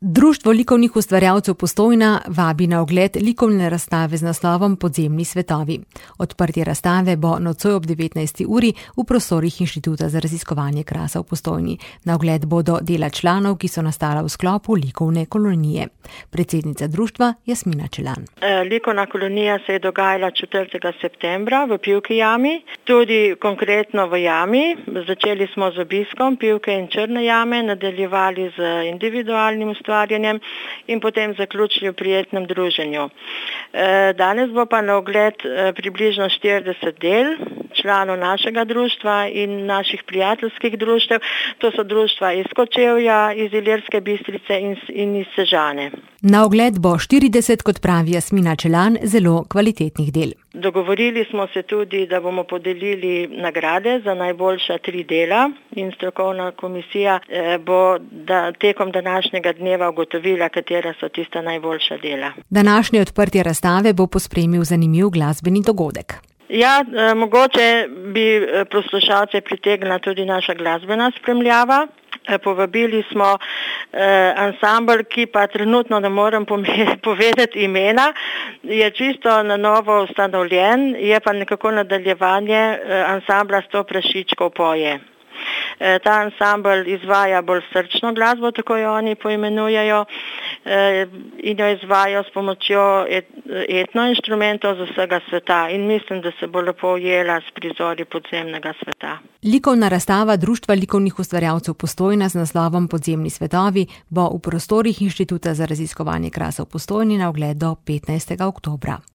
Društvo likovnih ustvarjalcev Postojna vabi na ogled likovne razstave z naslovom Podzemni svetovi. Odprtje razstave bo nocoj ob 19. uri v prostorih Inštituta za raziskovanje krasa v Postojni. Na ogled bodo dela članov, ki so nastala v sklopu likovne kolonije. Predsednica društva Jasmina Čelan. Likovna kolonija se je dogajala 4. septembra v Pivki jami, tudi konkretno v jami. Začeli smo z obiskom Pivke in Črne jame, nadaljevali z individualnim ustvarjanjem in potem zaključili v prijetnem druženju. Danes bo pa na ogled približno 40 del članov našega društva in naših prijateljskih društev. To so društva iz Kočevja, iz Ilirske Bistrice in iz Sežane. Na ogled bo 40, kot pravi Jasmina Čelan, zelo kvalitetnih del. Dogovorili smo se tudi, da bomo podelili nagrade za najboljša 3 dela in strokovna komisija bo tekom današnjega dneva ugotovila, katera so tista najboljša dela. Današnje odprtje razstave bo pospremil zanimiv glasbeni dogodek. Ja, mogoče bi poslušalce pritegnila tudi naša glasbena spremljava. Povabili smo ansambl, ki pa trenutno ne morem povedati imena, je čisto na novo ustanovljen, je pa nekako nadaljevanje ansambla Sto prašičkov poje. Ta ansambl izvaja bolj srčno glasbo, tako jo oni poimenujejo, in jo izvajajo s pomočjo etnoinštrumentov z vsega sveta in mislim, da se bo lepo ujela s prizori podzemnega sveta. Likovna razstava Društva likovnih ustvarjalcev Postojna z naslovom Podzemni svetovi bo v prostorih Inštituta za raziskovanje krasa v Postojni na ogled do 15. oktobra.